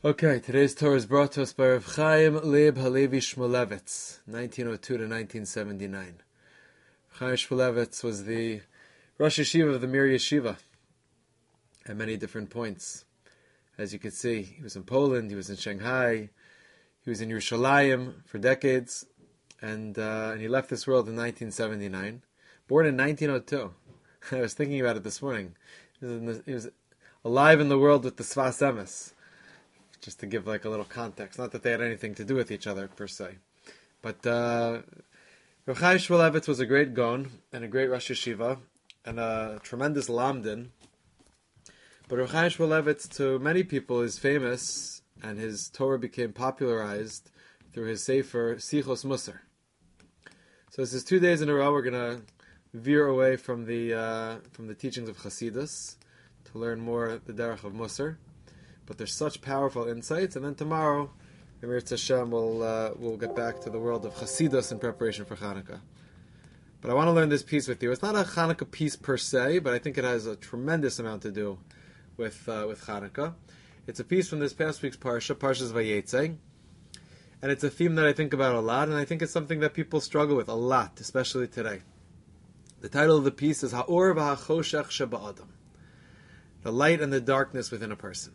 Okay, today's Torah is brought to us by Rav Chaim Leib Halevi Shmulevitz, 1902 to 1979. Rav Chaim Shmulevitz was the Rosh Yeshiva of the Mir Yeshiva at many different points. As you can see, he was in Poland, he was in Shanghai, he was in Yerushalayim for decades, and he left this world in 1979. Born in 1902. I was thinking about it this morning. He was alive in the world with the Sfas Emes. Just to give like a little context. Not that they had anything to do with each other, per se. But Rav Chaim Shmulevitz was a great Gaon and a great Rosh Yeshiva and a tremendous Lamdin. But Rav Chaim Shmulevitz, to many people, is famous, and his Torah became popularized through his Sefer Sichos Musar. So this is 2 days in a row we're going to veer away from the teachings of Chassidus to learn more the Derech of Musar. But there's such powerful insights, and then tomorrow, Emir Hashem, we'll get back to the world of Chassidus in preparation for Hanukkah. But I want to learn this piece with you. It's not a Hanukkah piece per se, but I think it has a tremendous amount to do with Hanukkah. It's a piece from this past week's Parsha, Parshas Vayetze, and it's a theme that I think about a lot, and I think it's something that people struggle with a lot, especially today. The title of the piece is Ha'or v'Ha'choshech Sheba'adam, the light and the darkness within a person.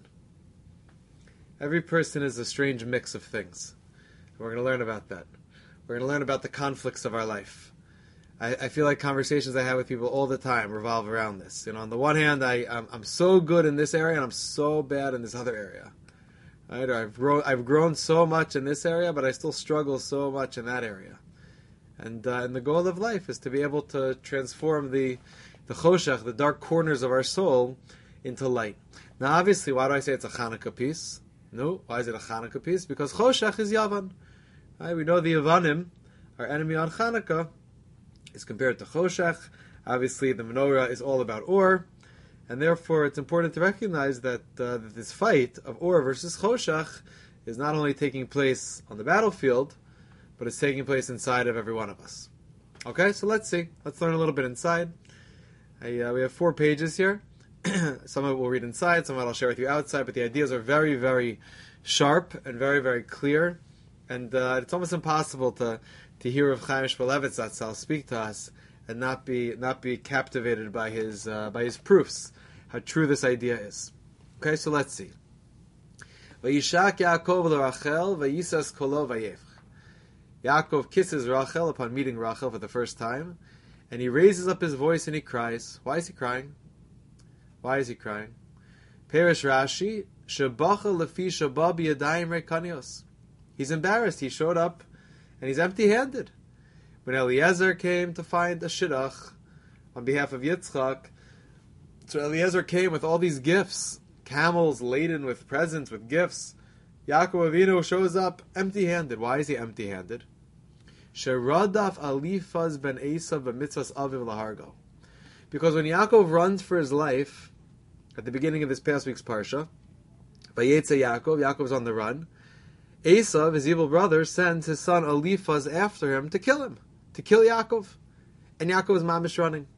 Every person is a strange mix of things. We're going to learn about that. We're going to learn about the conflicts of our life. I feel like conversations I have with people all the time revolve around this. You know, on the one hand, I'm so good in this area and I'm so bad in this other area. Right? Or I've grown so much in this area, but I still struggle so much in that area. And the goal of life is to be able to transform the choshech, the dark corners of our soul, into light. Now, obviously, why do I say it's a Hanukkah piece? No, why is it a Hanukkah piece? Because Choshech is Yavan. Right? We know the Yavanim, our enemy on Hanukkah, is compared to Choshech. Obviously, the menorah is all about Or, and therefore it's important to recognize that this fight of Or versus Choshech is not only taking place on the battlefield, but it's taking place inside of every one of us. Okay, so let's see. Let's learn a little bit inside. We have 4 pages here. Some of it we'll read inside, some of it I'll share with you outside, but the ideas are very, very sharp and very, very clear. And it's almost impossible to hear Rav Chaim Shmulevitz Zatzal speak to us and not be captivated by his proofs, how true this idea is. Okay, so let's see. Vayishak Yaakov l'Rachel vayisas kolo vayevch. Yaakov kisses Rachel upon meeting Rachel for the first time, and he raises up his voice and he cries. Why is he crying? Why is he crying? Perish Rashi, Shebacha lefi sheba biyadayim rekanios. He's embarrassed. He showed up, and he's empty-handed. When Eliezer came to find a shidduch on behalf of Yitzchak, so Eliezer came with all these gifts, camels laden with presents, with gifts. Yaakov Avinu shows up empty-handed. Why is he empty-handed? Sheradaf alifaz ben Esav b'mitzvas aviv lahargo. Because when Yaakov runs for his life, at the beginning of this past week's Parsha, Vayetze Yaakov's on the run, Esav, his evil brother, sends his son Eliphaz after him to kill Yaakov. And Yaakov is mamish running.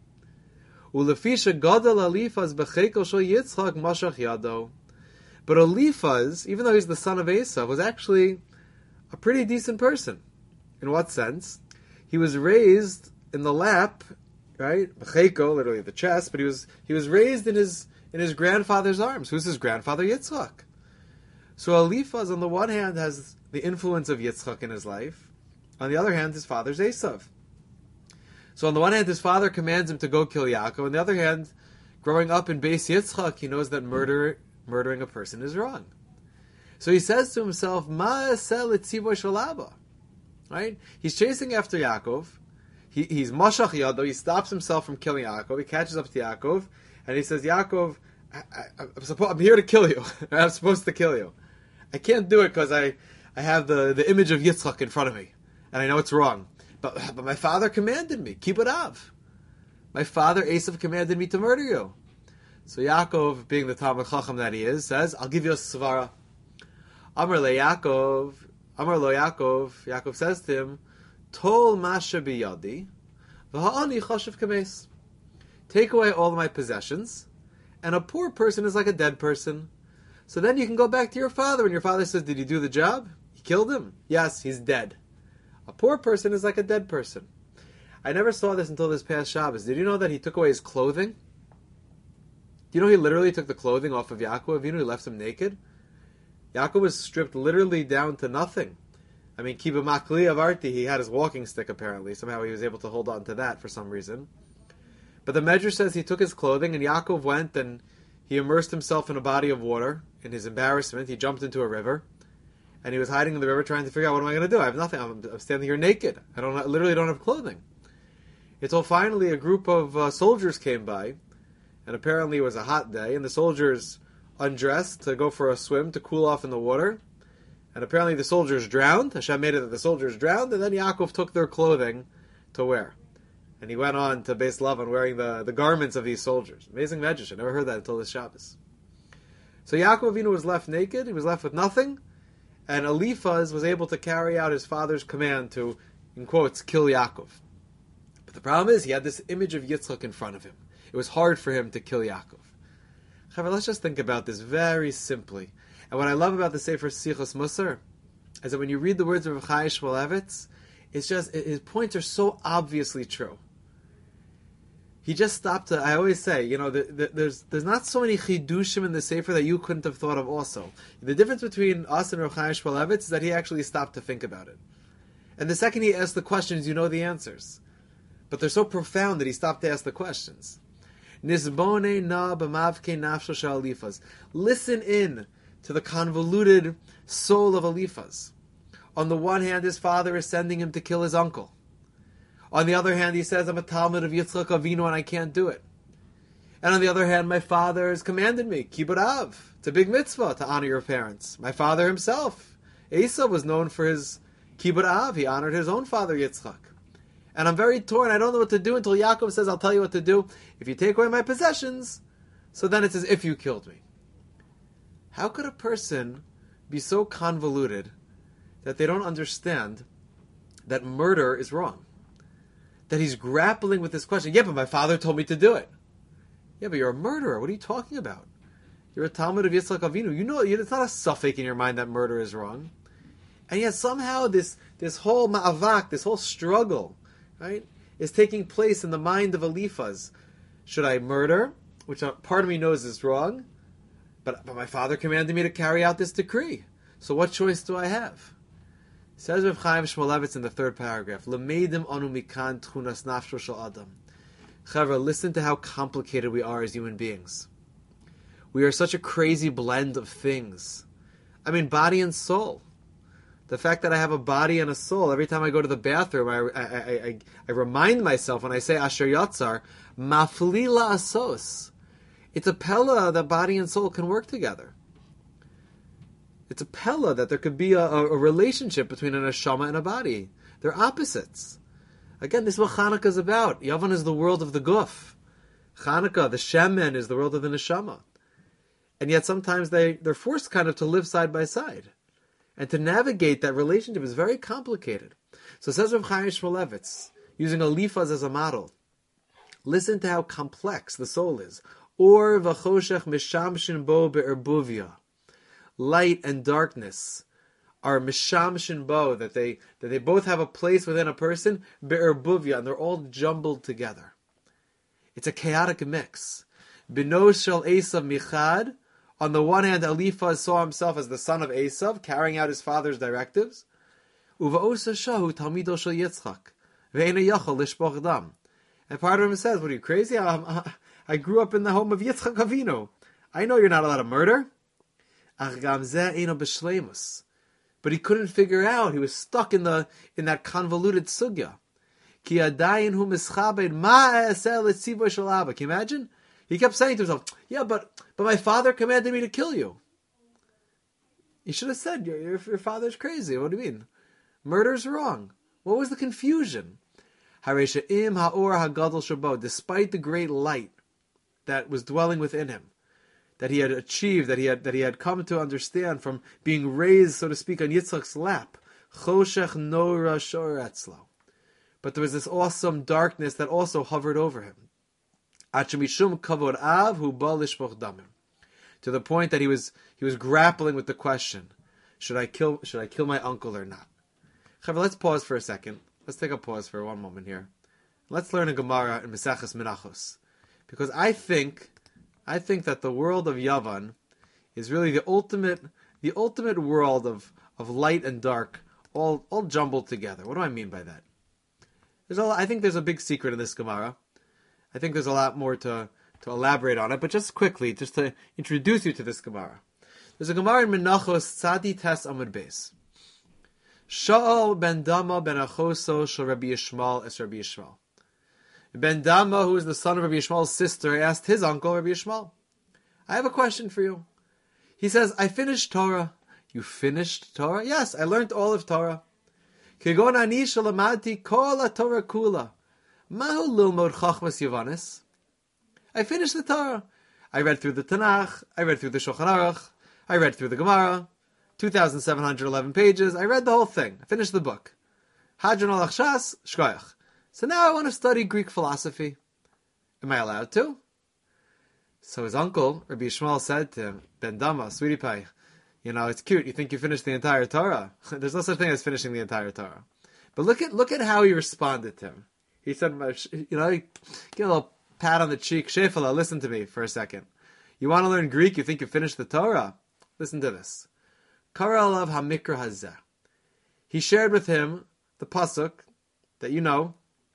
Ulefisha gadol Eliphaz b'chekel shel Yitzchak mashach yado. But Eliphaz, even though he's the son of Esav, was actually a pretty decent person. In what sense? He was raised in the lap, right? B'cheiko, literally the chest, but he was raised in his grandfather's arms. Who's his grandfather? Yitzchak. So Eliphaz, on the one hand, has the influence of Yitzchak in his life. On the other hand, his father's Esav. So on the one hand, his father commands him to go kill Yaakov. On the other hand, growing up in Beis Yitzchak, he knows that murdering a person is wrong. So he says to himself, Ma esel etzivo shel Abba. Right? He's chasing after Yaakov. He's mashach yado. He stops himself from killing Yaakov. He catches up to Yaakov, and he says, Yaakov, I'm here to kill you. I'm supposed to kill you. I can't do it because I have the image of Yitzchak in front of me, and I know it's wrong. But my father commanded me, keep it up. My father, Esav, commanded me to murder you. So Yaakov, being the Talmud Chacham that he is, says, I'll give you a svara. Amar lo Yaakov, Yaakov says to him, Tol masha biyadi, v'ha'ani chashav kames. Take away all of my possessions, and a poor person is like a dead person. So then you can go back to your father, and your father says, did he do the job? He killed him? Yes, he's dead. A poor person is like a dead person. I never saw this until this past Shabbos. Did you know that he took away his clothing? Do you know he literally took the clothing off of Yaakov Avinu? He left him naked? Yaakov was stripped literally down to nothing. I mean, Kiba Makli Avarti, he had his walking stick apparently. Somehow he was able to hold on to that for some reason. But the Medrash says he took his clothing, and Yaakov went and he immersed himself in a body of water. In his embarrassment, he jumped into a river. And he was hiding in the river trying to figure out, what am I going to do? I have nothing. I'm standing here naked. I literally don't have clothing. Until finally a group of soldiers came by, and apparently it was a hot day, and the soldiers undressed to go for a swim to cool off in the water. And apparently the soldiers drowned. Hashem made it that the soldiers drowned, and then Yaakov took their clothing to wear. And he went on to Beis Lavan wearing the garments of these soldiers. Amazing medrash. I never heard that until this Shabbos. So Yaakov Avinu was left naked. He was left with nothing. And Eliphaz was able to carry out his father's command to, in quotes, kill Yaakov. But the problem is, he had this image of Yitzchak in front of him. It was hard for him to kill Yaakov. However, let's just think about this very simply. And what I love about the Sefer Sichos Musar is that when you read the words of Rav Chaim Shmulevitz, it's just, his points are so obviously true. He just stopped to, I always say, there's not so many chidushim in the Sefer that you couldn't have thought of also. The difference between us and Rav Chaim Shmulevitz is that he actually stopped to think about it. And the second he asked the questions, you know the answers. But they're so profound that he stopped to ask the questions. Nisbone na b'mavke nafsho shel Eliphaz. Listen in to the convoluted soul of Eliphaz. On the one hand, his father is sending him to kill his uncle. On the other hand, he says, I'm a Talmud of Yitzchak Avinu and I can't do it. And on the other hand, my father has commanded me, Kibbud Av. It's a big mitzvah to honor your parents. My father himself, Esav, was known for his Kibbud Av. He honored his own father, Yitzchak. And I'm very torn. I don't know what to do until Yaakov says, I'll tell you what to do. If you take away my possessions, so then it's as if you killed me. How could a person be so convoluted that they don't understand that murder is wrong? That he's grappling with this question. Yeah, but my father told me to do it. Yeah, but you're a murderer. What are you talking about? You're a Talmud of Yitzchak Avinu. You know, it's not a suffix in your mind that murder is wrong. And yet somehow this whole ma'avak, this whole struggle, right, is taking place in the mind of Eliphaz. Should I murder? Which part of me knows is wrong. But my father commanded me to carry out this decree. So what choice do I have? Says Rav Chaim Shmulevitz in the third paragraph, L'meidim anu mikan tchunas nafsho shel adam. Chavra, listen to how complicated we are as human beings. We are such a crazy blend of things. I mean, body and soul. The fact that I have a body and a soul, every time I go to the bathroom, I remind myself when I say Asher Yatzar, Maflila Asos. It's a pella that body and soul can work together. It's a pella that there could be a relationship between an neshama and a body. They're opposites. Again, this is what Chanukah is about. Yavan is the world of the guf. Chanukah, the shemen, is the world of the neshama. And yet sometimes they're forced kind of to live side by side. And to navigate that relationship is very complicated. So says Rav Chaim Shmulevitz, using Eliphaz as a model, listen to how complex the soul is. Or v'choshech mishamshin bo be'erbuvia. Light and darkness are mishamshin bo, that they both have a place within a person, be'erbuvia, and they're all jumbled together. It's a chaotic mix. Bino shel Esav michad. On the one hand, Eliphaz saw himself as the son of Esav, carrying out his father's directives. Uva'osa shahu talmido shel Yitzchak. Ve'ena yachol lishpoch dam. And part of him says, what are you, crazy? I grew up in the home of Yitzchak Avinu. I know you're not allowed to murder. Ach gam zeh eino b'shleimus. But he couldn't figure out. He was stuck in that convoluted sugya. Ki adayin hu mischabed ma'aseh letzivo shel Abba. Can you imagine? He kept saying to himself, yeah, but my father commanded me to kill you. He should have said, your father's crazy. What do you mean? Murder's wrong. What was the confusion? Hareshaim ha'or hagadol shabo. Despite the great light that was dwelling within him, that he had achieved, that he had come to understand from being raised, so to speak, on Yitzchak's lap. Choshech nora shor etzlo. But there was this awesome darkness that also hovered over him. Achemishum kavod av hu ba lishpoch damim. to the point that he was grappling with the question: should I kill my uncle or not? Chaver, let's pause for a second. Let's take a pause for one moment here. Let's learn a Gemara in Maseches Menachos, because I think that the world of Yavan is really the ultimate world of light and dark, all jumbled together. What do I mean by that? I think there's a big secret in this Gemara. I think there's a lot more to elaborate on it, but just quickly, just to introduce you to this Gemara. There's a Gemara in Menachos Tzadi Tes Amud Beis. Sha'al ben Dama ben Achoso shel Rabbi Yishmael es Rabbi Yishmael. Ben Dama, who is the son of Rabbi Yishmael's sister, asked his uncle, Rabbi Yishmael, I have a question for you. He says, I finished Torah. You finished Torah? Yes, I learned all of Torah. Kegon ani shalamati kol Torah kula. Mahu lilmod chachmas Yavanis. I finished the Torah. I read through the Tanakh. I read through the Shulchan Aruch. I read through the Gemara. 2,711 pages. I read the whole thing. I finished the book. Hadron al Achshas, shkoyach. So now I want to study Greek philosophy. Am I allowed to? So his uncle, Rabbi Yishmael, said to him, Ben Dama, sweetie pie, it's cute. You think you finished the entire Torah? There's no such thing as finishing the entire Torah. But look at how he responded to him. He said, give a little pat on the cheek. Shefala, listen to me for a second. You want to learn Greek? You think you finished the Torah? Listen to this. Kara alav hamikra hazeh. He shared with him the pasuk that you know,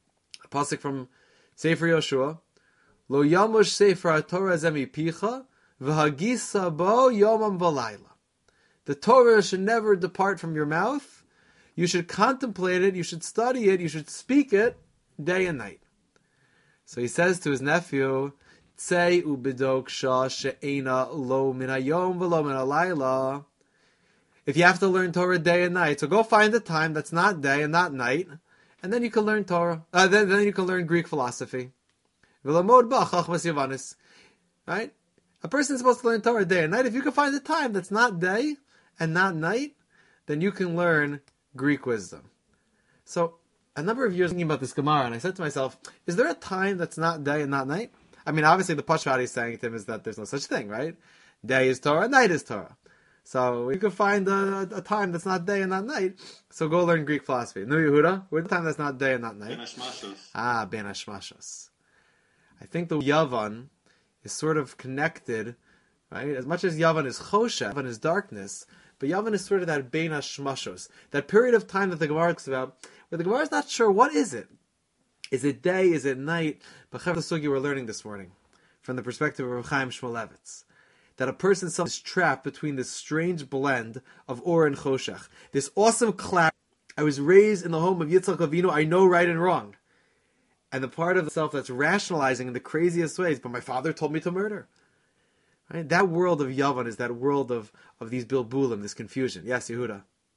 a pasuk from Sefer Yoshua. Lo yamush sefer Torah zemi picha v'hagisa bo yomam v'layla. The Torah should never depart from your mouth. You should contemplate it. You should study it. You should speak it day and night. So he says to his nephew, Tzei ubidok shah she'ena lo min hayom v'lo min halayla. If you have to learn Torah day and night, so go find a time that's not day and not night, and then you can learn Torah. Then you can learn Greek philosophy. V'lamod ba chachmas Yavanis. Right? A person is supposed to learn Torah day and night. If you can find a time that's not day and not night, then you can learn Greek wisdom. So, a number of years thinking about this Gemara, and I said to myself, is there a time that's not day and not night? I mean, obviously the Pashvat he's saying to him is that there's no such thing, right? Day is Torah, night is Torah. So you can find a time that's not day and not night, so go learn Greek philosophy. No, Yehuda, where's the time that's not day and not night? Ben Hashmashos. Ben Hashmashos. I think the Yavan is sort of connected, right? As much as Yavan is Choshev, Yavan is darkness, but Yavan is sort of that Ben Hashmashos, that period of time that the Gemara talks about, where the Gemara is not sure, what is it? Is it day? Is it night? But the Sugi we're learning this morning, from the perspective of Reb Chaim Shmulevitz, that a person is trapped between this strange blend of Or and Choshech, this awesome clarity. I was raised in the home of Yitzchak Avinu, I know right and wrong. And the part of the self that's rationalizing in the craziest ways, but my father told me to murder. Right? That world of Yavan is that world of these bilbulim, this confusion. Yes, Yehuda.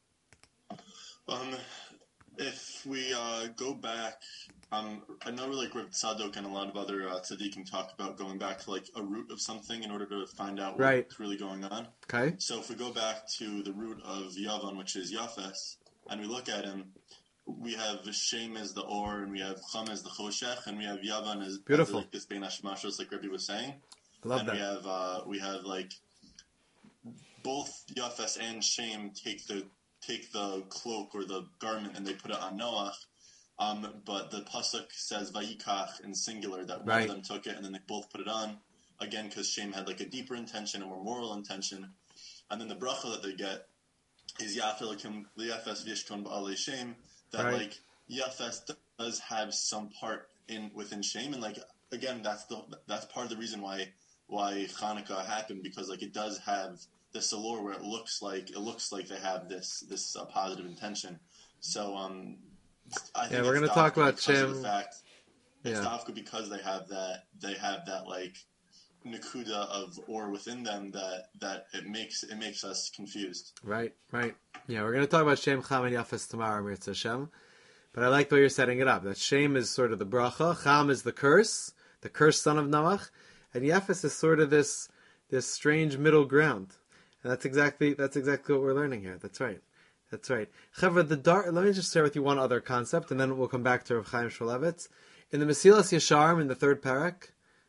If we go back, I know like Reb Tzadok and a lot of other tzaddikim talk about going back to like a root of something in order to find out what's really going on. Okay. So if we go back to the root of Yavan, which is Yafes, and we look at him, we have Shem as the Or, and we have Cham as the Choshech, and we have Yavan as like this Bein Hashmashos, like Rebbe was saying. I love and that. We have like both Yafes and Shem take the cloak or the garment and they put it on Noach. But the pasuk says Vayikach in singular, that one of them took it and then they both put it on. Again, because Shem had like a deeper intention, a more moral intention. And then the bracha that they get is Yafelikim Liafes Vishkon Ba'alei Shem, that like Yafes does have some part within Shem, and like again that's part of the reason why Hanukkah happened, because like it does have this allure where it looks like they have this positive intention. So I think we're going to talk about Shem. It's dafka because they have that like nakuda of Or within them that it makes us confused. Right. Yeah, we're going to talk about Shem, Cham, and Yafes tomorrow, Mirza Shem. But I like the way you're setting it up. That Shem is sort of the bracha, Cham is the cursed son of Noach, and Yafes is sort of this strange middle ground. And that's exactly what we're learning here. That's right. Chevra, let me just share with you one other concept, and then we'll come back to Reb Chaim Shmulevitz. In the Mesilas Yesharim, in the third parak,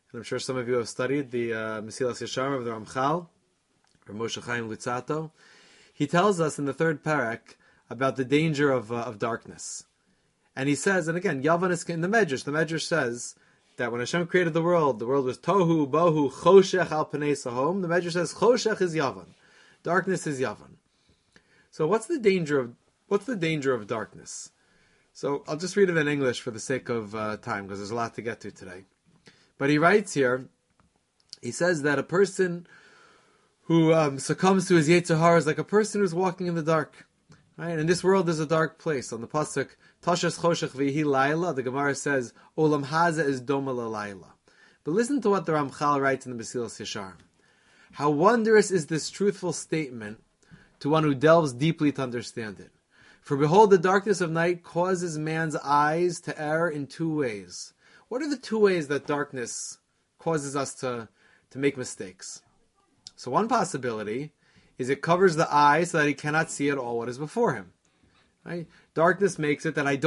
And I'm sure some of you have studied the Mesilas Yesharim of the Ramchal, or Moshe Chaim Luzzatto. He tells us in the third parak about the danger of darkness. And he says, and again, Yavan is in the Medrash says that when Hashem created the world was Tohu, Bohu, Choshech al Pnei Sahom. The Medrash says Choshech is Yavan. Darkness is Yavan. So what's the danger of darkness? So I'll just read it in English for the sake of time, because there's a lot to get to today. But he writes here, he says that a person who succumbs to his Yetzer Hara is like a person who's walking in the dark. Right? And this world is a dark place. On the pasuk, Tashas Choshech V'Yehi Laila, the Gemara says, Olam Haza is Doma Laila. But listen to what the Ramchal writes in the Mesilas Yesharim. How wondrous is this truthful statement to one who delves deeply to understand it. For behold, the darkness of night causes man's eyes to err in two ways. What are the two ways that darkness causes us to make mistakes? So one possibility is it covers the eye so that he cannot see at all what is before him. Right? Darkness makes it that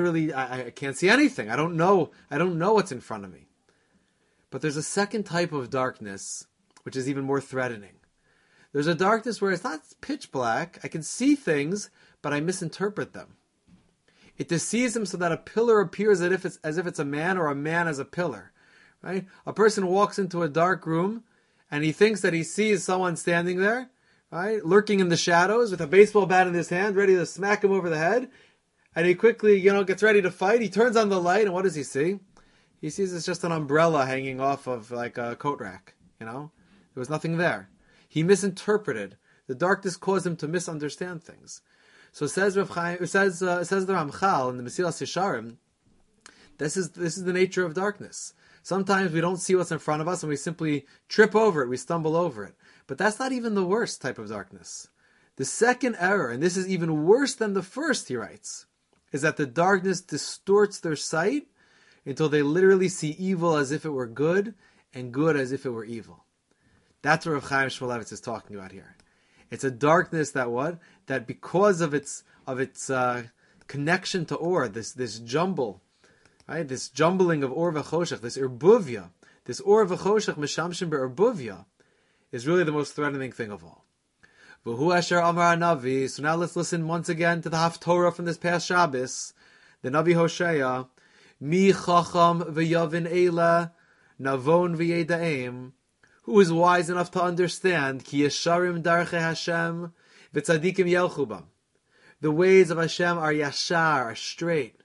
I can't see anything. I don't know what's in front of me. But there's a second type of darkness which is even more threatening. There's a darkness where it's not pitch black. I can see things, but I misinterpret them. It deceives him so that a pillar appears as if it's a man, or a man as a pillar. Right? A person walks into a dark room and he thinks that he sees someone standing there, right, lurking in the shadows with a baseball bat in his hand, ready to smack him over the head. And he quickly, gets ready to fight. He turns on the light, and what does he see? He sees it's just an umbrella hanging off of like a coat rack. There was nothing there. He misinterpreted. The darkness caused him to misunderstand things. So says the Ramchal in the Mesilas Yesharim, this is the nature of darkness. Sometimes we don't see what's in front of us and we simply trip over it, we stumble over it. But that's not even the worst type of darkness. The second error, and this is even worse than the first, he writes, is that the darkness distorts their sight until they literally see evil as if it were good and good as if it were evil. That's what Rav Chaim Shmulevitz is talking about here. It's a darkness that because of its connection to Or, this jumble, right? This jumbling of Or v'choshech, this erbuvia, this Or v'choshech mishamshim be'erbuvia, is really the most threatening thing of all. V'hu asher amar Navi. So now let's listen once again to the Haftorah from this past Shabbos. The Navi Hosea, Mi chacham v'yavin eila, navon v'yedaim. Who is wise enough to understand Ki yesharim darchei Hashem v'tzadikim yelchubam. The ways of Hashem are yashar, are straight,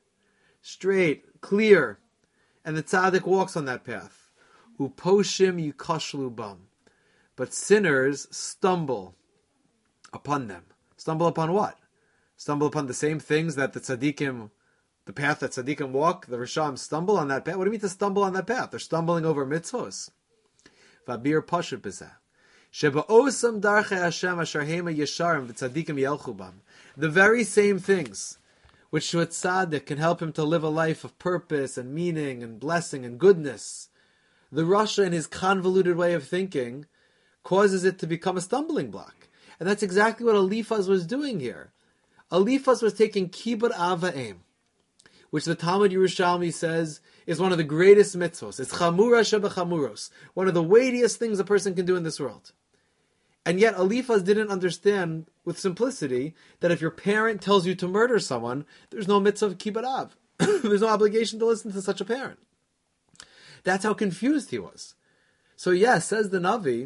clear, and the tzaddik walks on that path. Uposhim yukashlu bam. But sinners stumble upon them. Stumble upon what? Stumble upon the same things that the path that tzaddikim walk, the Risham stumble on that path. What do you mean to stumble on that path? They're stumbling over mitzvos. Vabir pashut b'zeh. Sheba'osam darchei Hashem asher hema yesharim v'tzadikim yelchubam. The very same things which to a tzaddik can help him to live a life of purpose and meaning and blessing and goodness. The Rasha, in his convoluted way of thinking, causes it to become a stumbling block. And that's exactly what Eliphaz was doing here. Eliphaz was taking Kibbud Av V'Em, which the Talmud Yerushalmi says is one of the greatest mitzvos. It's chamura shebechamuros, one of the weightiest things a person can do in this world. And yet Eliphaz didn't understand with simplicity that if your parent tells you to murder someone, there's no mitzvah of Kibbud Av. There's no obligation to listen to such a parent. That's how confused he was. So yes, says the Navi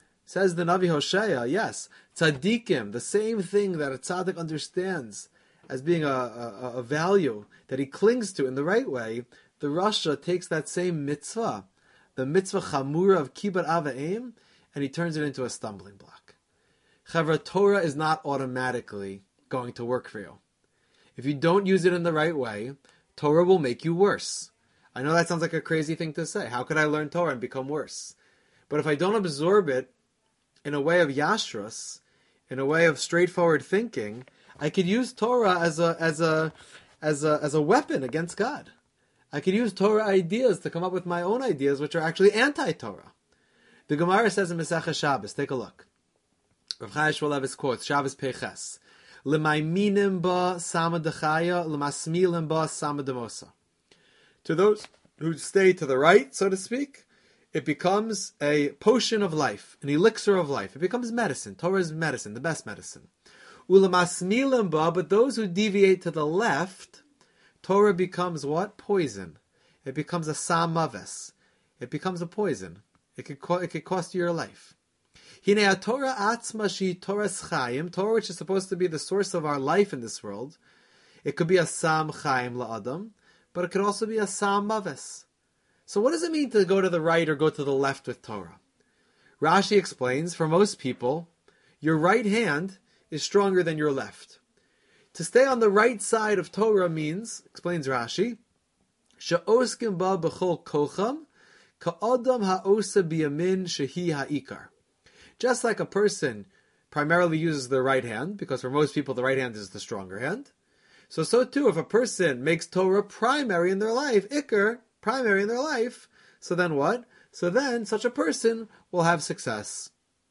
Hosea, yes, tzaddikim, the same thing that a tzaddik understands as being a value that he clings to in the right way, the Rasha takes that same mitzvah, the mitzvah chamura of Kibbud Av V'Em, and he turns it into a stumbling block. Chevra, Torah is not automatically going to work for you. If you don't use it in the right way, Torah will make you worse. I know that sounds like a crazy thing to say. How could I learn Torah and become worse? But if I don't absorb it in a way of yashrus, in a way of straightforward thinking, I could use Torah as a weapon against God. I could use Torah ideas to come up with my own ideas, which are actually anti-Torah. The Gemara says in Masechah Shabbos, take a look. Rav Chaim Shmulevitz quotes Shabbos Peiches, "L'mayminim ba sama dechaya, l'masmilim ba sama demosa." To those who stay to the right, so to speak, it becomes a potion of life, an elixir of life. It becomes medicine. Torah is medicine, the best medicine. Ulamasmilim ba, but those who deviate to the left, Torah becomes what? Poison. It becomes a samaves. It becomes a poison. It could cost you your life. Hinei Torah atzma shi Torah's chayim, Torah which is supposed to be the source of our life in this world. It could be a sam chayim la'adam, but it could also be a sam maves. So what does it mean to go to the right or go to the left with Torah? Rashi explains, for most people, your right hand is stronger than your left. To stay on the right side of Torah means, explains Rashi, she'oskim ba b'chol kocham, ka'adam ha'osa biyamin shehi ha'ikar. Just like a person primarily uses their right hand, because for most people the right hand is the stronger hand, so too if a person makes Torah primary in their life, ikar, primary in their life, so then what? So then such a person will have success.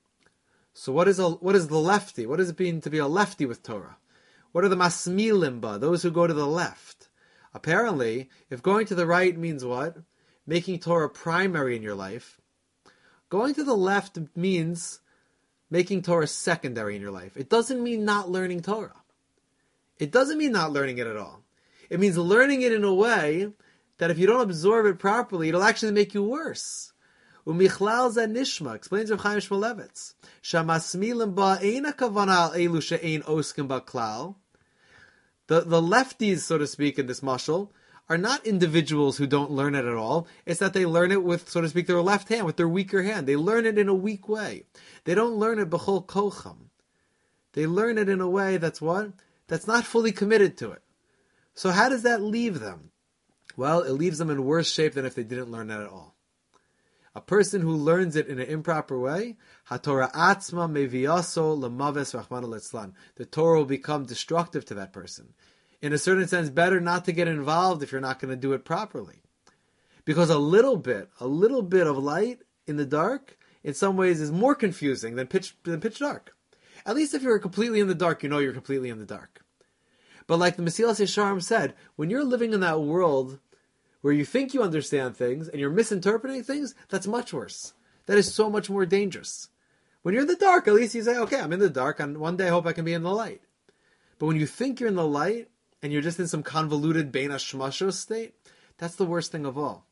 So what is the lefty? What does it mean to be a lefty with Torah? What are the masmilim ba, those who go to the left? Apparently, if going to the right means what? Making Torah primary in your life, going to the left means making Torah secondary in your life. It doesn't mean not learning Torah. It doesn't mean not learning it at all. It means learning it in a way that if you don't absorb it properly, it'll actually make you worse. Umichlal zeh nishma, explains Rav Chaim Shmulevitz, shamasmilim ba eina kavana al elu she'ein oskim ba klal. The lefties, so to speak, in this mashal, are not individuals who don't learn it at all. It's that they learn it with, so to speak, their left hand, with their weaker hand. They learn it in a weak way. They don't learn it b'chol kocham. They learn it in a way that's what? That's not fully committed to it. So how does that leave them? Well, it leaves them in worse shape than if they didn't learn it at all. A person who learns it in an improper way, HaTorah atzma meviaso lemaves rachmana litzlan. The Torah will become destructive to that person. In a certain sense, better not to get involved if you're not going to do it properly. Because a little bit of light in the dark, in some ways, is more confusing than pitch dark. At least if you're completely in the dark, you know you're completely in the dark. But like the Mesilas Yesharim said, when you're living in that world where you think you understand things and you're misinterpreting things, that's much worse. That is so much more dangerous. When you're in the dark, at least you say, okay, I'm in the dark, and one day I hope I can be in the light. But when you think you're in the light, and you're just in some convoluted Bein HaShmashos state, that's the worst thing of all.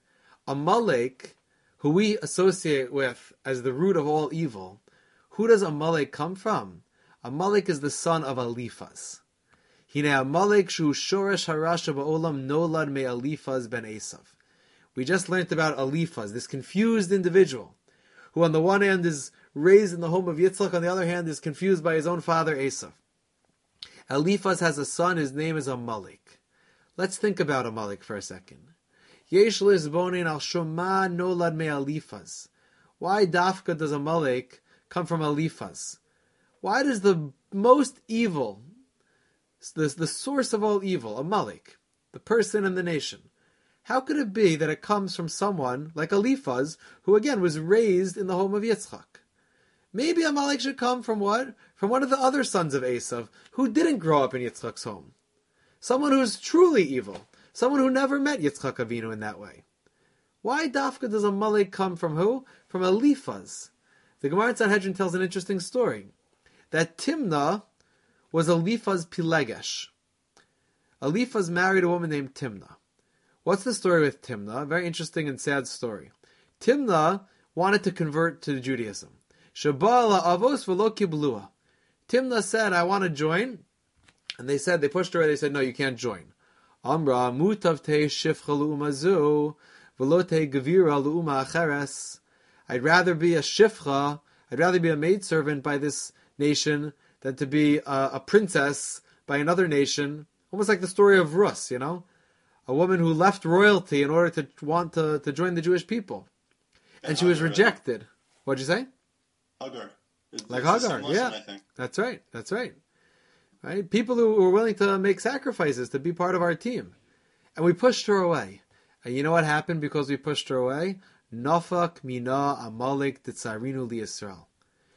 Amalek, who we associate with as the root of all evil, who does Amalek come from? Amalek is the son of Eliphaz. Hine Amalek shu shoresh harasha ba'olam nolad me Eliphaz ben Esav. We just learned about Eliphaz, this confused individual, who on the one hand is raised in the home of Yitzchak, on the other hand is confused by his own father Esav. Eliphaz has a son, his name is Amalek. Let's think about Amalek for a second. Yesh lisbonin al shoma nolad me Eliphaz. Why dafka does Amalek come from Eliphaz? Why does the most evil, the source of all evil, Amalek, the person and the nation, how could it be that it comes from someone like Eliphaz, who again was raised in the home of Yitzchak? Maybe Amalek should come from what? From one of the other sons of Esav, who didn't grow up in Yitzchak's home. Someone who's truly evil. Someone who never met Yitzchak Avinu in that way. Why dafka does Amalek come from who? From Eliphaz. The Gemara in Sanhedrin tells an interesting story. That Timnah was Eliphaz Pilegesh. Eliphaz married a woman named Timnah. What's the story with Timnah? A very interesting and sad story. Timnah wanted to convert to Judaism. Shabala avos v'lo kiblua. Timnah said, I want to join. And they pushed her away. They said, no, you can't join. Amra mutav te shifcha l'uma zu v'lo te gevira l'uma acheres. I'd rather be a shifcha, I'd rather be a maidservant by this nation than to be a princess by another nation. Almost like the story of Rus, you know? A woman who left royalty in order to want to join the Jewish people. And she was rejected. What'd you say? Hagar. Like Hagar, yeah. I think. That's right. Right? People who were willing to make sacrifices to be part of our team. And we pushed her away. And you know what happened because we pushed her away? Nafak mina Amalek titzarinu li Yisrael.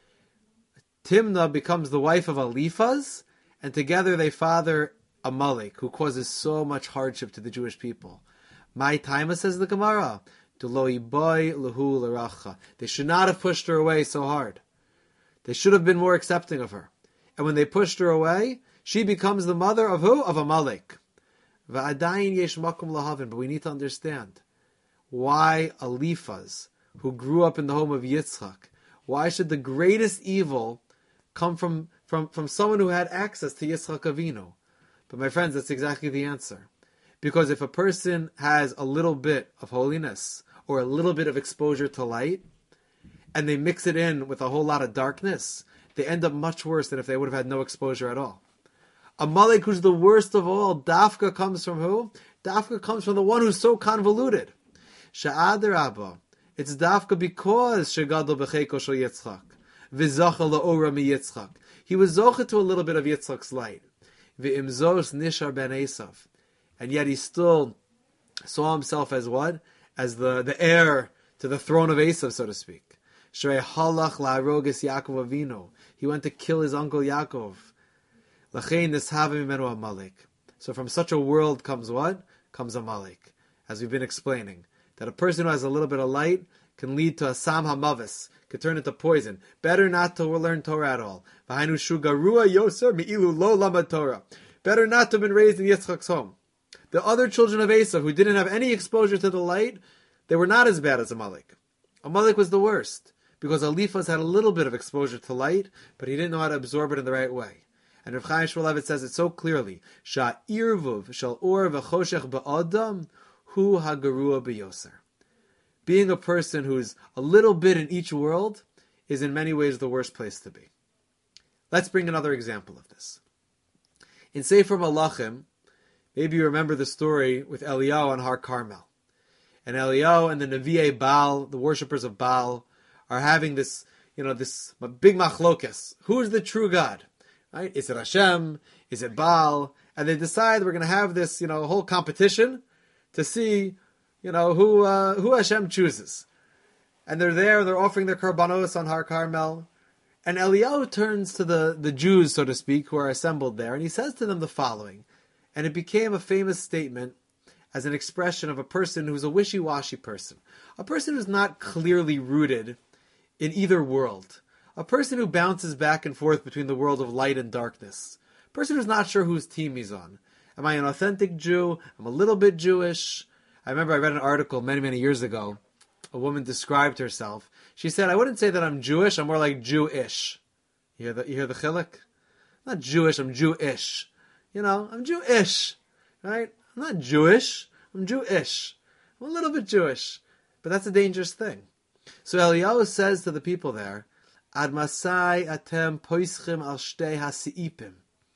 Timnah becomes the wife of Eliphaz, and together they father Amalek, who causes so much hardship to the Jewish people. My time, says the Gemara, They should not have pushed her away so hard. They should have been more accepting of her. And when they pushed her away, she becomes the mother of who? Of Amalek. But we need to understand why Eliphaz, who grew up in the home of Yitzchak, why should the greatest evil come from someone who had access to Yitzchak Avinu? But my friends, that's exactly the answer. Because if a person has a little bit of holiness or a little bit of exposure to light, and they mix it in with a whole lot of darkness, they end up much worse than if they would have had no exposure at all. Amalek, who's the worst of all, Dafka comes from who? Dafka comes from the one who's so convoluted. Sha'ad Rabba. It's Dafka because Shegadol B'cheiko Shel Yitzchak. V'zacha la'ora mi Yitzchak. He was zocha to a little bit of Yitzchak's light. V'imzos nishar ben Esav. And yet he still saw himself as what? As the heir to the throne of Esav, so to speak. Shrei halach la'arogis Yaakov Avinu. He went to kill his uncle Yaakov. L'chein nishavim mimenu Amalek. So from such a world comes what? Comes Amalek. As we've been explaining. That a person who has a little bit of light can lead to a sam hamavis, could turn into poison. Better not to learn Torah at all. Better not to have been raised in Yitzchak's home. The other children of Esav who didn't have any exposure to the light, they were not as bad as Amalek. Amalek was the worst, because Eliphaz had a little bit of exposure to light, but he didn't know how to absorb it in the right way. And Rav Chaim Shmulevitz says it so clearly, Sha'irvuv shal or v'choshech ba'adam hu hagarua b'yoser. Being a person who's a little bit in each world is in many ways the worst place to be. Let's bring another example of this. In Sefer Malachim, maybe you remember the story with Eliyahu on Har Carmel. And Eliyahu and the Nevi'ei Baal, the worshippers of Baal, are having this big machlokes. Who's the true God? Right? Is it Hashem? Is it Baal? And they decide we're going to have this, whole competition to see, who Hashem chooses. And they're there, they're offering their karbanos on Har Carmel. And Eliyahu turns to the Jews, so to speak, who are assembled there, and he says to them the following. And it became a famous statement as an expression of a person who's a wishy-washy person. A person who's not clearly rooted in either world. A person who bounces back and forth between the world of light and darkness. A person who's not sure whose team he's on. Am I an authentic Jew? I'm a little bit Jewish. I remember I read an article many, many years ago. A woman described herself. She said, I wouldn't say that I'm Jewish, I'm more like Jewish. You hear the chilek? I'm not Jewish, I'm Jewish. I'm Jewish. Right? I'm not Jewish, I'm Jewish. I'm a little bit Jewish. But that's a dangerous thing. So Eliyahu says to the people there, Ad masai atem poischim al shtei hasiipim.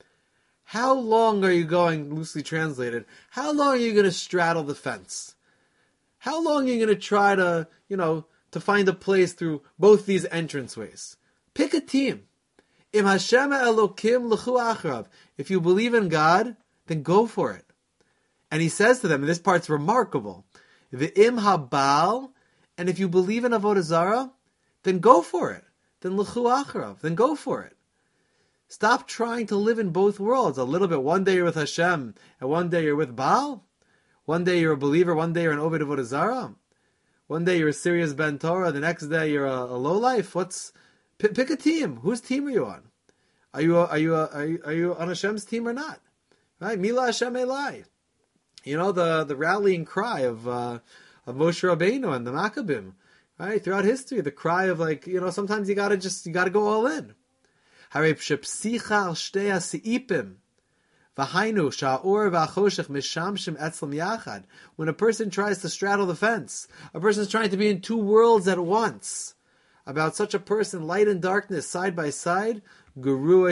How long are you going, loosely translated, how long are you going to straddle the fence? How long are you going to try to, to find a place through both these entranceways? Pick a team. Im Hashem Elokim l'chu achrav. If you believe in God, then go for it. And he says to them, and this part's remarkable, V'im habal, and if you believe in Avodah Zarah, then go for it. Then l'chu achrav, then go for it. Stop trying to live in both worlds. A little bit, one day you're with Hashem, and one day you're with Baal. One day you're a believer, one day you're an Oved Avodah Zarah. One day you're a serious Ben Torah, the next day you're a lowlife. Pick a team. Whose team are you on? Are you on Hashem's team or not? Right? Mila Hashem Elai. The rallying cry of Moshe Rabbeinu and the Maccabim. Right? Throughout history, the cry of sometimes you gotta go all in. Harei pshepsicha al shtei hasiipim. When a person tries to straddle the fence, a person is trying to be in two worlds at once. About such a person, light and darkness side by side, you're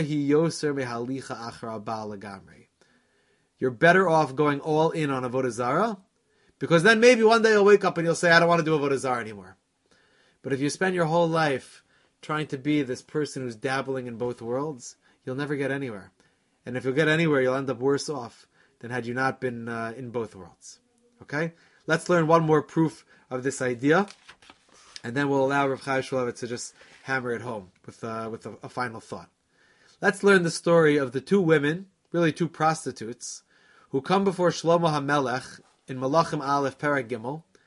better off going all in on Avodah Zarah, because then maybe one day you'll wake up and you'll say, I don't want to do Avodah Zarah anymore. But if you spend your whole life trying to be this person who's dabbling in both worlds, you'll never get anywhere. And if you'll get anywhere, you'll end up worse off than had you not been in both worlds. Okay? Let's learn one more proof of this idea, and then we'll allow Rav Chaim Shmulevitz to just hammer it home with a final thought. Let's learn the story of the two women, really two prostitutes, who come before Shlomo HaMelech in Malachim Aleph Perek Gimel,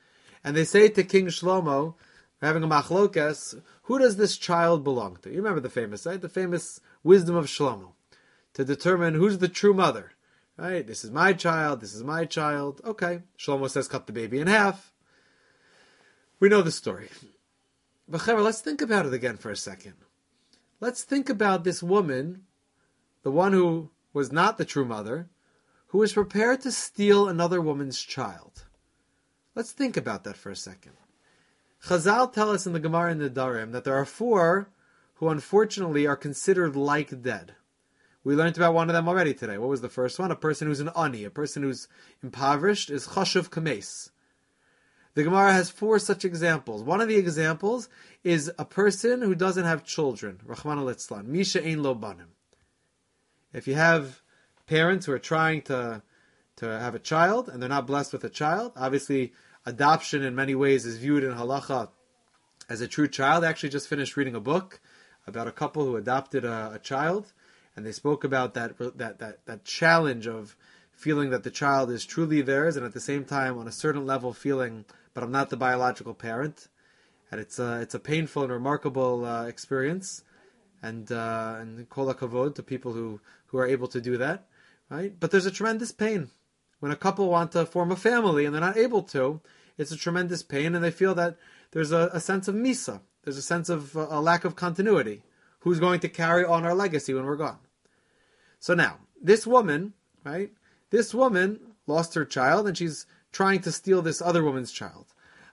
And they say to King Shlomo, having a machlokas, who does this child belong to? You remember the famous, right? The famous wisdom of Shlomo. To determine who's the true mother. Right? This is my child, this is my child. Okay. Shlomo says, cut the baby in half. We know the story. But Chaver, let's think about it again for a second. Let's think about this woman, the one who was not the true mother, who was prepared to steal another woman's child. Let's think about that for a second. Chazal tell us in the Gemara in the Nedarim that there are 4 who unfortunately are considered like dead. We learned about one of them already today. What was the first one? A person who's an ani, a person who's impoverished, is chashuv kames. The Gemara has 4 such examples. One of the examples is a person who doesn't have children. Rachmana litzlan. Misha ein lo banim. If you have parents who are trying to have a child and they're not blessed with a child, obviously adoption in many ways is viewed in halacha as a true child. I actually just finished reading a book about a couple who adopted a child, and they spoke about that challenge of feeling that the child is truly theirs, and at the same time, on a certain level, feeling, but I'm not the biological parent. And it's a painful and remarkable experience, and kol hakavod to people who are able to do that, right? But there's a tremendous pain when a couple want to form a family and they're not able to. It's a tremendous pain, and they feel that there's a sense of misa. There's a sense of a lack of continuity. Who's going to carry on our legacy when we're gone? So now, this woman, right? This woman lost her child, and she's trying to steal this other woman's child.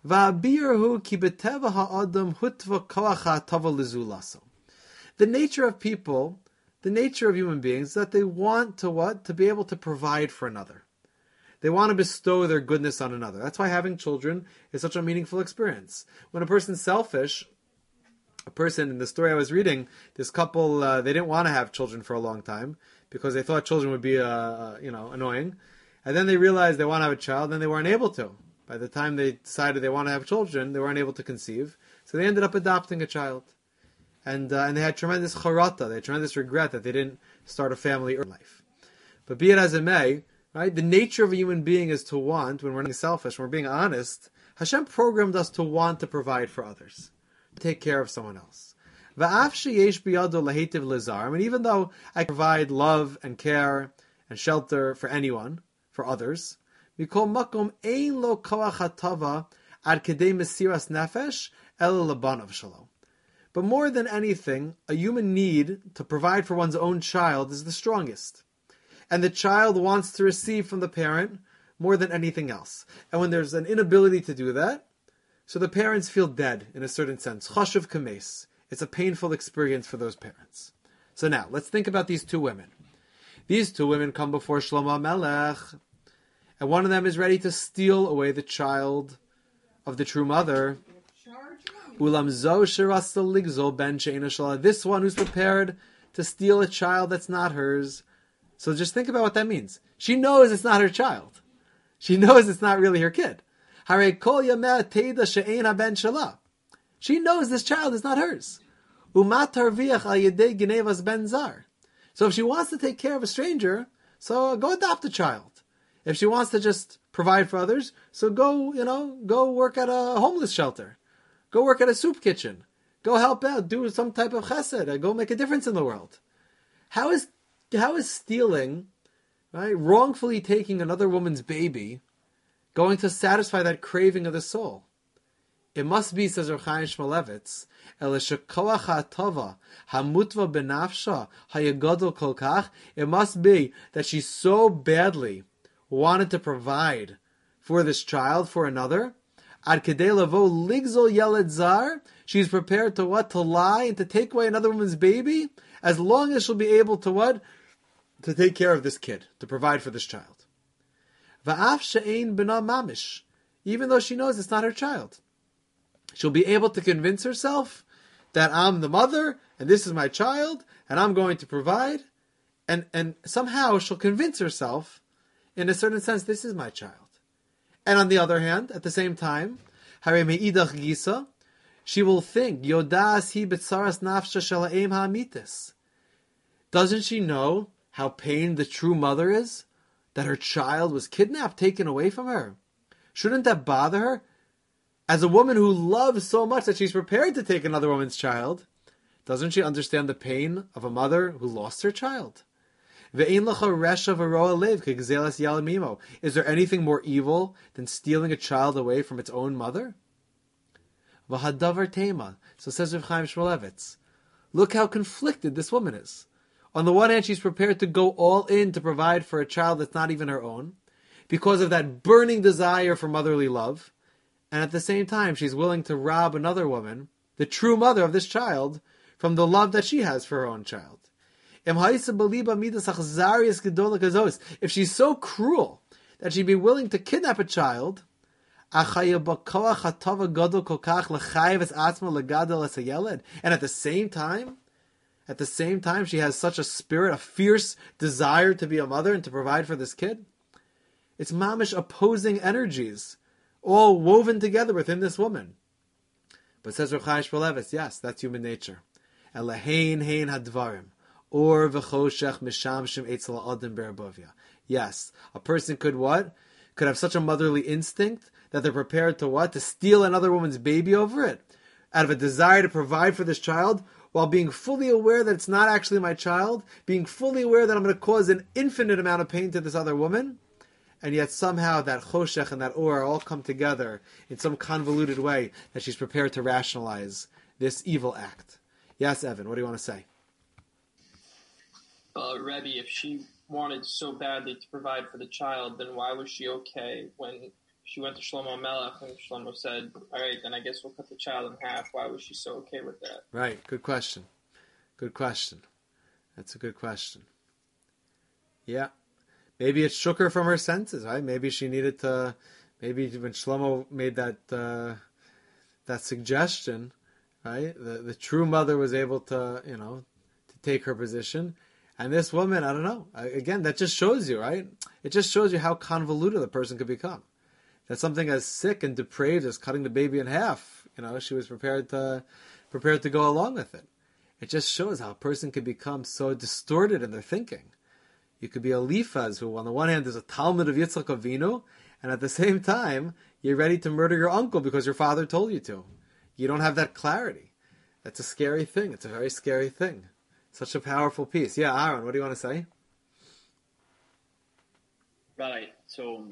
The nature of people, the nature of human beings, is that they want to what? To be able to provide for another. They want to bestow their goodness on another. That's why having children is such a meaningful experience. When a person's selfish, a person, in the story I was reading, this couple, they didn't want to have children for a long time because they thought children would be, annoying. And then they realized they want to have a child, and they weren't able to. By the time they decided they want to have children, they weren't able to conceive. So they ended up adopting a child. And they had tremendous charata, they had tremendous regret that they didn't start a family early in life. But be it as it may, right, the nature of a human being is to want, when we're not selfish, when we're being honest, Hashem programmed us to want to provide for others, to take care of someone else. I mean, even though I provide love and care and shelter for anyone, for others, but more than anything, a human need to provide for one's own child is the strongest. And the child wants to receive from the parent more than anything else. And when there's an inability to do that, so the parents feel dead in a certain sense. Chashuv kames. It's a painful experience for those parents. So now, let's think about these 2 women. These 2 women come before Shlomo Melech, and one of them is ready to steal away the child of the true mother. This one who's prepared to steal a child that's not hers. So just think about what that means. She knows it's not her child. She knows it's not really her kid. She knows this child is not hers. So if she wants to take care of a stranger, so go adopt a child. If she wants to just provide for others, so go work at a homeless shelter. Go work at a soup kitchen. Go help out. Do some type of chesed. Go make a difference in the world. How is stealing, right, wrongfully taking another woman's baby, going to satisfy that craving of the soul? It must be, says Rav Chaim Shmulevitz, it must be that she so badly wanted to provide for this child, for another, she's prepared to what? To lie and to take away another woman's baby, as long as she'll be able to what? To take care of this kid, to provide for this child. Even though she knows it's not her child. She'll be able to convince herself that I'm the mother, and this is my child, and I'm going to provide, and somehow she'll convince herself, in a certain sense, this is my child. And on the other hand, at the same time, Hare me'idach gisa, she will think, Yodas hi betzaras nafsha shalaim ha'amitis. Doesn't she know how pained the true mother is? That her child was kidnapped, taken away from her? Shouldn't that bother her? As a woman who loves so much that she's prepared to take another woman's child, doesn't she understand the pain of a mother who lost her child? Is there anything more evil than stealing a child away from its own mother? So says Reb Chaim Shmulevitz, look how conflicted this woman is. On the one hand, she's prepared to go all in to provide for a child that's not even her own, because of that burning desire for motherly love, and at the same time, she's willing to rob another woman, the true mother of this child, from the love that she has for her own child. If she's so cruel that she'd be willing to kidnap a child, and at the same time, she has such a spirit, a fierce desire to be a mother and to provide for this kid. It's mamish opposing energies, all woven together within this woman. But says Reb Chaim Shmulevitz, yes, that's human nature. Elahein hein hadvarim. Or v'choshech mishamshim eitzel adam be'arbovia. Yes, a person could what? Could have such a motherly instinct that they're prepared to what? To steal another woman's baby over it, out of a desire to provide for this child, while being fully aware that it's not actually my child, being fully aware that I'm going to cause an infinite amount of pain to this other woman, and yet somehow that choshech and that or all come together in some convoluted way that she's prepared to rationalize this evil act. Yes, Evan, what do you want to say? Rebbe, if she wanted so badly to provide for the child, then why was she okay when she went to Shlomo Melech and Shlomo said, all right, then I guess we'll cut the child in half? Why was she so okay with that? Right, good question. Good question. That's a good question. Yeah. Maybe it shook her from her senses, right? Maybe she needed to, maybe when Shlomo made that suggestion, right? The true mother was able to, to take her position. And this woman, I don't know. Again, that just shows you, right? It just shows you how convoluted a person could become. That something as sick and depraved as cutting the baby in half, she was prepared to go along with it. It just shows how a person could become so distorted in their thinking. You could be a Eliphaz, who on the one hand is a Talmud of Yitzchak Avinu, and at the same time, you're ready to murder your uncle because your father told you to. You don't have that clarity. That's a scary thing. It's a very scary thing. Such a powerful piece. Yeah, Aaron, what do you want to say? Right. So,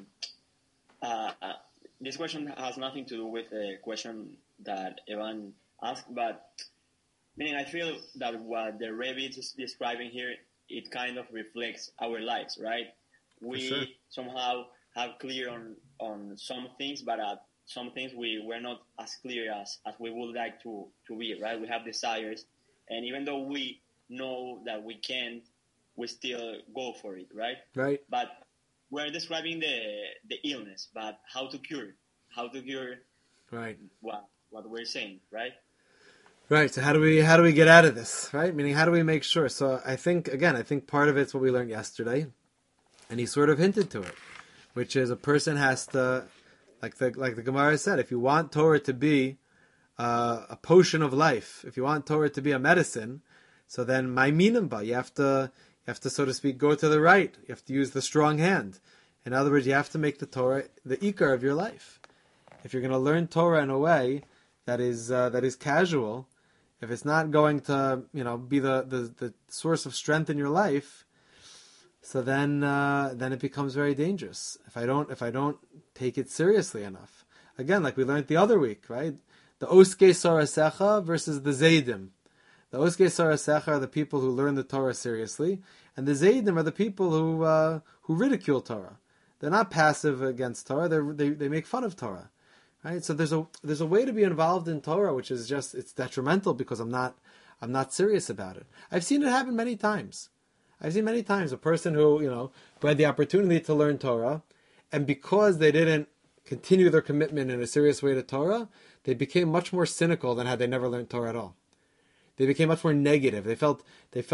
this question has nothing to do with the question that Evan asked, but meaning I feel that what the Rebbe is describing here, it kind of reflects our lives, right? We somehow have clear on some things, but some things we're not as clear as we would like to be, right? We have desires, and even though we know that we can't, we still go for it, right? Right. But we're describing the illness, but how to cure right. what we're saying, right? Right. So how do we get out of this, right? Meaning, how do we make sure? So I think part of it's what we learned yesterday, and he sort of hinted to it, which is a person has to, like the Gemara said, if you want Torah to be a potion of life, if you want Torah to be a medicine, so then ma'aminim ba, you have to, so to speak, go to the right. You have to use the strong hand. In other words, you have to make the Torah the ikar of your life. If you're going to learn Torah in a way that is casual, if it's not going to be the source of strength in your life, so then it becomes very dangerous. If I don't take it seriously enough, again, like we learned the other week, right? The oskei sorasecha versus the zaydim. The oskei sorasecha are the people who learn the Torah seriously, and the zaydim are the people who ridicule Torah. They're not passive against Torah. They make fun of Torah, right? So there's a way to be involved in Torah which is just, it's detrimental because I'm not serious about it. I've seen it happen many times. I've seen many times a person who who had the opportunity to learn Torah, and because they didn't continue their commitment in a serious way to Torah, they became much more cynical than had they never learned Torah at all. They became much more negative. They felt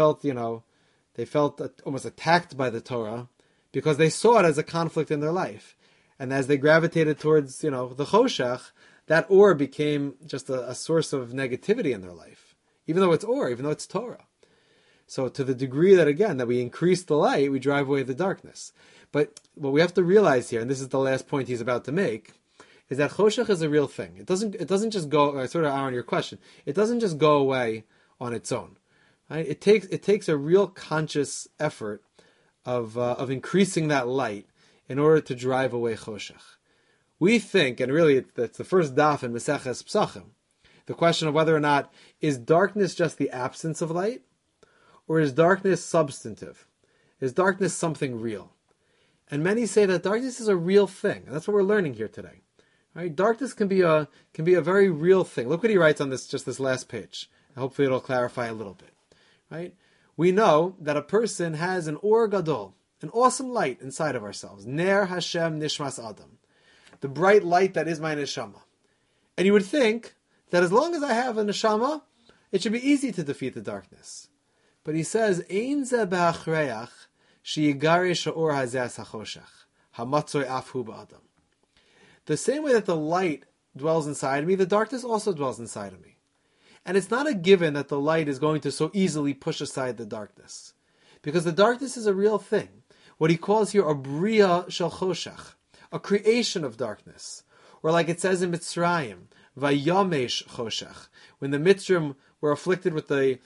almost attacked by the Torah because they saw it as a conflict in their life. And as they gravitated towards, the choshech, that or became just a source of negativity in their life. Even though it's or, even though it's Torah. So to the degree that we increase the light, we drive away the darkness. But what we have to realize here, and this is the last point he's about to make, is that choshech is a real thing. It doesn't just go, sort of on your question, it doesn't just go away on its own. Right? It takes a real conscious effort of increasing that light in order to drive away choshech. We think, and really that's the first daf in Maseches Psachim, the question of whether or not is darkness just the absence of light, or is darkness substantive? Is darkness something real? And many say that darkness is a real thing, and that's what we're learning here today. Right? Darkness can be a very real thing. Look what he writes on this last page. Hopefully it'll clarify a little bit. Right? We know that a person has an or gadol, an awesome light inside of ourselves. Ner Hashem nishmas Adam, the bright light that is my neshama. And you would think that as long as I have a neshama, it should be easy to defeat the darkness. But he says, Ein ze b'achreach sheyigare sha'or hazeh hachoshech hamatzoi afhu ba'adam. The same way that the light dwells inside of me, the darkness also dwells inside of me. And it's not a given that the light is going to so easily push aside the darkness. Because the darkness is a real thing. What he calls here a bria shel choshech, a creation of darkness. Or like it says in Mitzrayim, vayamesh choshech, when the Mitzrim were afflicted with the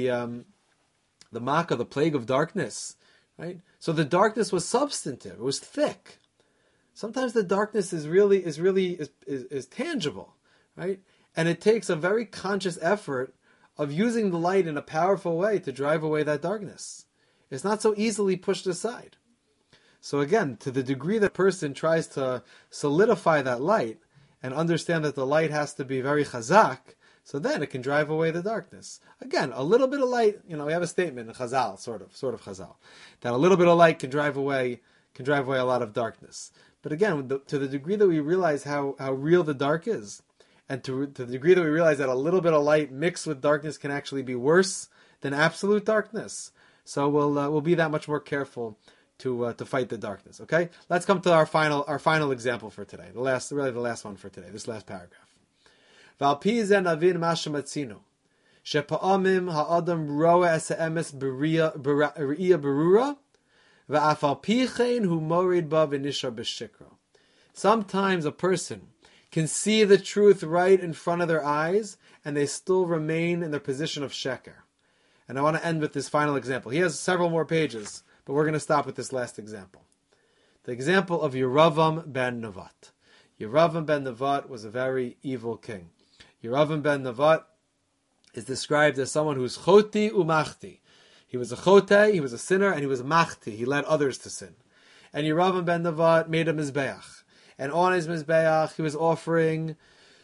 makkah, the plague of darkness. Right? So the darkness was substantive, it was thick. Sometimes the darkness is tangible, right? And it takes a very conscious effort of using the light in a powerful way to drive away that darkness. It's not so easily pushed aside. So again, to the degree that person tries to solidify that light and understand that the light has to be very chazak, so then it can drive away the darkness. Again, a little bit of light, we have a statement in Chazal, sort of Chazal, that a little bit of light can drive away a lot of darkness. But again, to the degree that we realize how real the dark is, and to the degree that we realize that a little bit of light mixed with darkness can actually be worse than absolute darkness, so we'll be that much more careful to fight the darkness. Okay, let's come to our final example for today. The last one for today. This last paragraph. V'alpi zeh navin ma shematzinu, shepa'amim ha'adam roa es ha'emes b'riya berura. Sometimes a person can see the truth right in front of their eyes, and they still remain in their position of sheker. And I want to end with this final example. He has several more pages, but we're going to stop with this last example. The example of Yeravam ben Nevat. Yeravam ben Nevat was a very evil king. Yeravam ben Nevat is described as someone who's choti umachti. He was a chote, he was a sinner, and he was machti. He led others to sin. And Yeravam ben Nevat made a mizbeach. And on his mizbeach, he was offering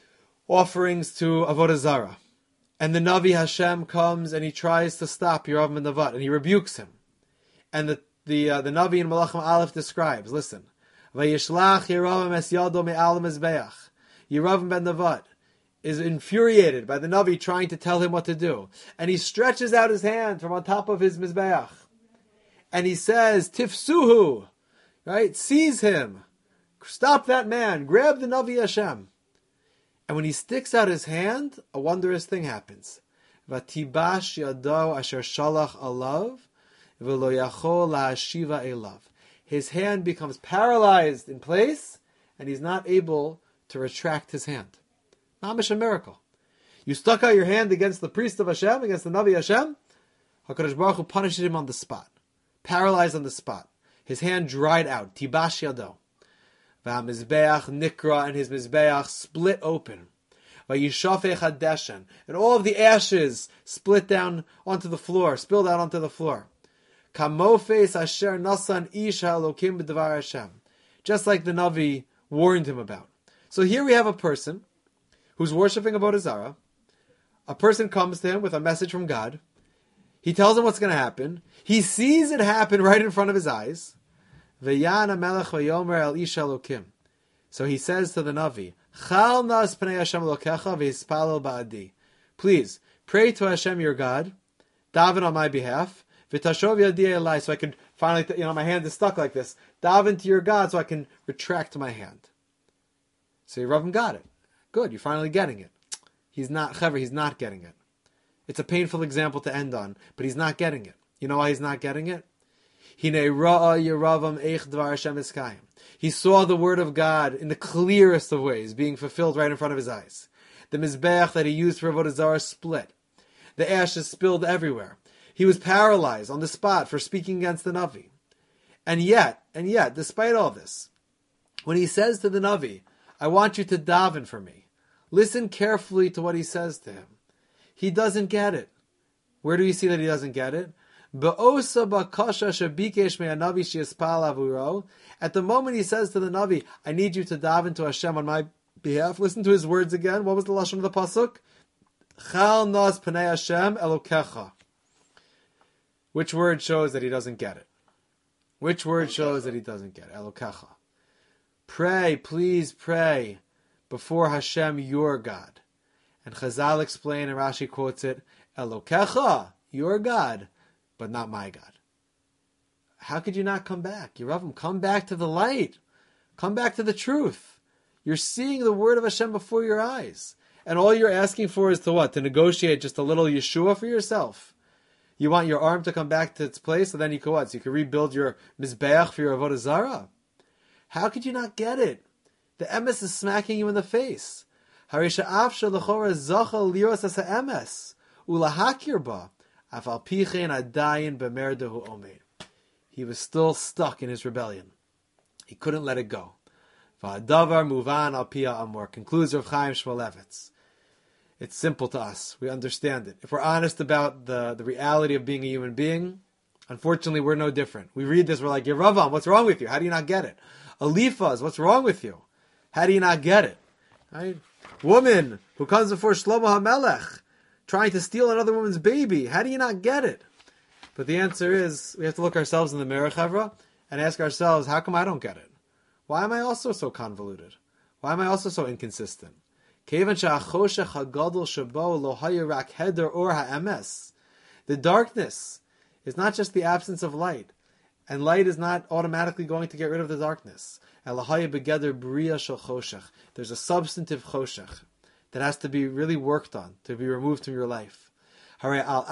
offerings to Avodah Zarah. And the Navi Hashem comes and he tries to stop Yeravam ben Nevat, and he rebukes him. And the Navi in Malachim Aleph describes, listen, Vayishlach Yeravam es yado me'al mizbeach. Yeravam ben Nevat is infuriated by the Navi trying to tell him what to do. And he stretches out his hand from on top of his Mizbeach. And he says, Tifsuhu, right? Seize him. Stop that man. Grab the Navi Hashem. And when he sticks out his hand, a wondrous thing happens. Vatibash yado asher shalach alav, v'lo yachol la'ashiva elav. His hand becomes paralyzed in place, and he's not able to retract his hand. Mamish a miracle. You stuck out your hand against the priest of Hashem, against the Navi Hashem, HaKadosh Baruch Hu punished him on the spot. Paralyzed on the spot. His hand dried out. Tibash yado. V'hamizbeach nikra, and his mizbeach split open. V'yishafech hadeshen, and all of the ashes split down onto the floor, spilled out onto the floor. Kamofes asher nasan ish ha'elokim b'devar Hashem. Just like the Navi warned him about. So here we have a person who's worshipping Avodah Zarah. A person comes to him with a message from God. He tells him what's going to happen. He sees it happen right in front of his eyes. V'yan melech v'yomer el ish elokim. So he says to the Navi, Chal nas pnei Hashem elokecha v'hispalel ba'adi. Please, pray to Hashem your God, daven on my behalf, v'tashov yadi elai, so I can finally, my hand is stuck like this. Daven to your God so I can retract my hand. So Yeravam got it. Good, you're finally getting it. He's not getting it. It's a painful example to end on, but he's not getting it. You know why he's not getting it? Hine ra'a Yeravam eich dvar Hashem eskayim. He saw the word of God in the clearest of ways being fulfilled right in front of his eyes. The mizbeach that he used for Avodah Zarah split. The ashes spilled everywhere. He was paralyzed on the spot for speaking against the Navi. And yet, despite all this, when he says to the Navi, I want you to daven for me, listen carefully to what he says to him. He doesn't get it. Where do you see that he doesn't get it? At the moment he says to the Navi, I need you to daven to Hashem on my behalf, listen to his words again. What was the lashon of the pasuk? Chal nas pnei Hashem elokecha. Which word shows that he doesn't get it? Which word shows that he doesn't get it? Elokecha. Pray, please pray before Hashem, your God. And Chazal explain, and Rashi quotes it, Elokecha, your God, but not my God. How could you not come back? Yeravam, come back to the light. Come back to the truth. You're seeing the word of Hashem before your eyes. And all you're asking for is to what? To negotiate just a little Yeshua for yourself. You want your arm to come back to its place, so then you can what? So you can rebuild your Mizbeach for your Avodah Zarah. How could you not get it? The emes is smacking you in the face. Harisha afsha l'chora zacha liros as emes ulahakir ba afal pichein adayin b'merdehu omeid. He was still stuck in his rebellion. He couldn't let it go. Va'adavar muvan al pia amor. Concludes Rav Chaim Shmulevitz. It's simple to us. We understand it. If we're honest about the reality of being a human being, unfortunately, we're no different. We read this, we're like, Yeravam, what's wrong with you? How do you not get it? Alifaz, what's wrong with you? How do you not get it? Right? Woman who comes before Shlomo HaMelech, trying to steal another woman's baby. How do you not get it? But the answer is, we have to look ourselves in the mirror, Chavra, and ask ourselves, how come I don't get it? Why am I also so convoluted? Why am I also so inconsistent? The darkness is not just the absence of light, and light is not automatically going to get rid of the darkness. There's a substantive choshech that has to be really worked on, to be removed from your life. Even though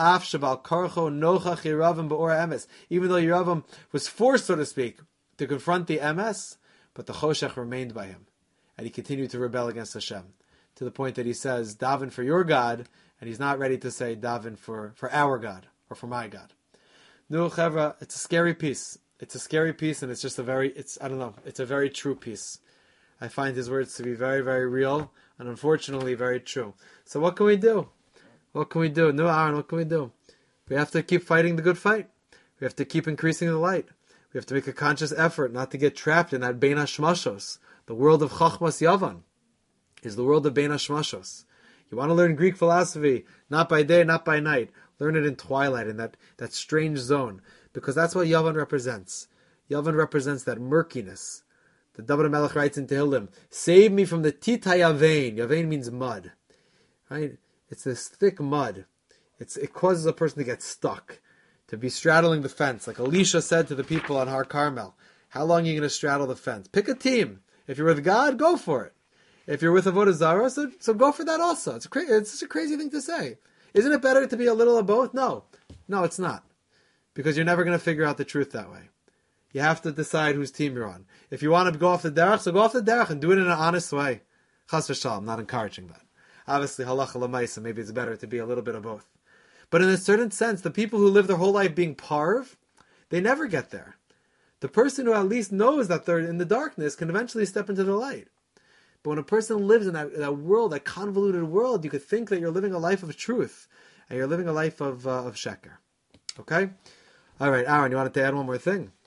Yeravam was forced, so to speak, to confront the emes, but the choshech remained by him, and he continued to rebel against Hashem, to the point that he says, daven for your God, and he's not ready to say, daven for our God, or for my God. No, Chevra, it's a scary piece. It's a scary piece, and it's just it's a very true piece. I find his words to be very, very real, and unfortunately very true. So what can we do? What can we do? No, Aaron, what can we do? We have to keep fighting the good fight. We have to keep increasing the light. We have to make a conscious effort not to get trapped in that Bein HaShmashos. The world of Chachmas Yavan is the world of Bein HaShmashos. You want to learn Greek philosophy, not by day, not by night. Learn it in twilight, in that strange zone. Because that's what Yavan represents. Yavan represents that murkiness. The David HaMelech writes in Tehillim, save me from the Tita Yavein. Yavein means mud. Right? It's this thick mud. It causes a person to get stuck, to be straddling the fence. Like Elisha said to the people on Har Carmel, how long are you going to straddle the fence? Pick a team. If you're with God, go for it. If you're with Avodah Zarah, so go for that also. It's such a crazy thing to say. Isn't it better to be a little of both? No, it's not. Because you're never going to figure out the truth that way. You have to decide whose team you're on. If you want to go off the derech, so go off the derech and do it in an honest way. Chas v'shalom, I'm not encouraging that. Obviously, halacha l'maisa, maybe it's better to be a little bit of both. But in a certain sense, the people who live their whole life being parv, they never get there. The person who at least knows that they're in the darkness can eventually step into the light. But when a person lives in that world, that convoluted world, you could think that you're living a life of truth, and you're living a life of sheker. Okay? All right, Aaron, you wanted to add one more thing?